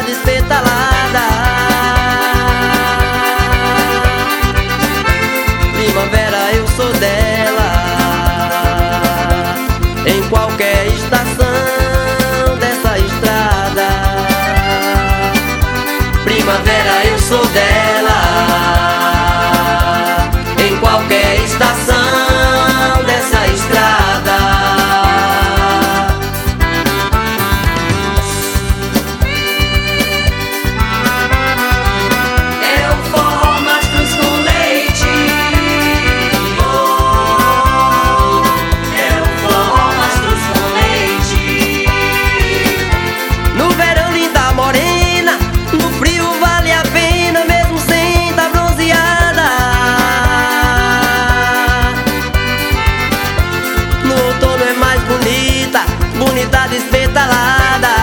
despetalada. Primavera, eu sou dela, em qualquer estação dessa estrada. Primavera, eu sou dela, em qualquer estação dessa estrada. É o forró Mastros com leite. Oh, é o forró Mastros com leite. No verão, linda morena, no frio vale a pena, mesmo sem tá bronzeada. No outono é mais bonita, bonita despetalada.